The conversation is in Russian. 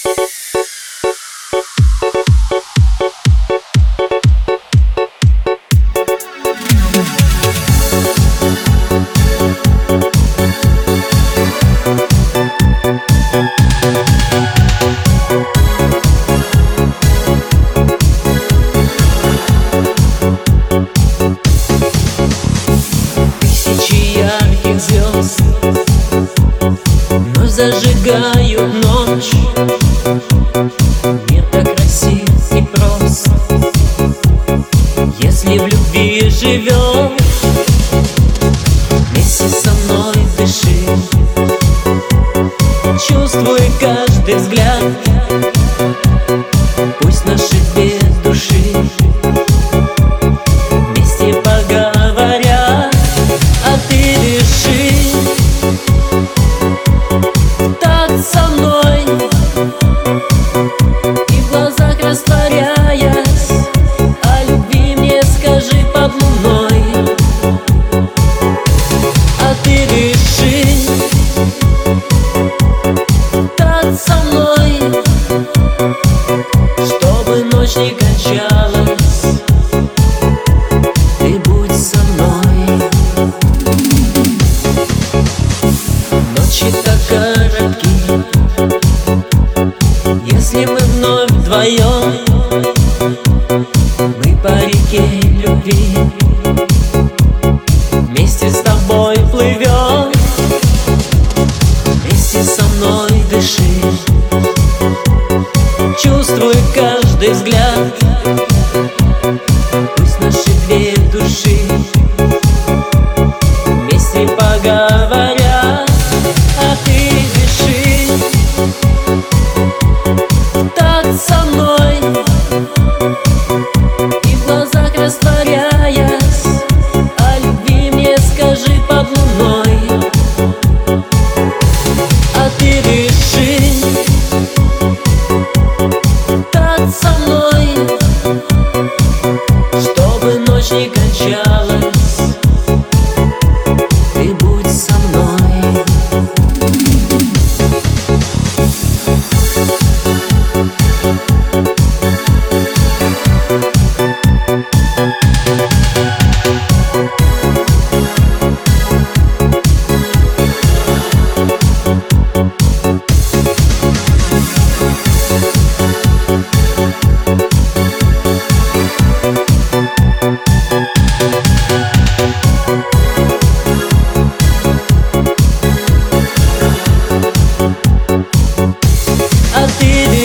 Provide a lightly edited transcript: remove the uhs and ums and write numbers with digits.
Тысячи ярких звезд вновь зажигают ночь. Мир так красив и прост, если в любви живешь. Вместе со мной дыши, чувствуй каждый взгляд. Пусть наши две души вместе поговорят. А ты реши так со мной, и в глазах растворяясь, о любви мне скажи под луной. А ты реши так со мной, чтобы ночь не кончалась. Ты будь со мной. Ночи так коротки, если мы вновь вдвоем. Мы по реке любви вместе с тобой плывем. Вместе со мной дыши, чувствуй каждый взгляд. Пусть наши две души вместе поговорят. А ты реши так со мной, и в глазах растворяясь, о любви мне скажи под луной. А ты реши так со мной, чтобы ночь не кончалась. Ты будь со мной. А ты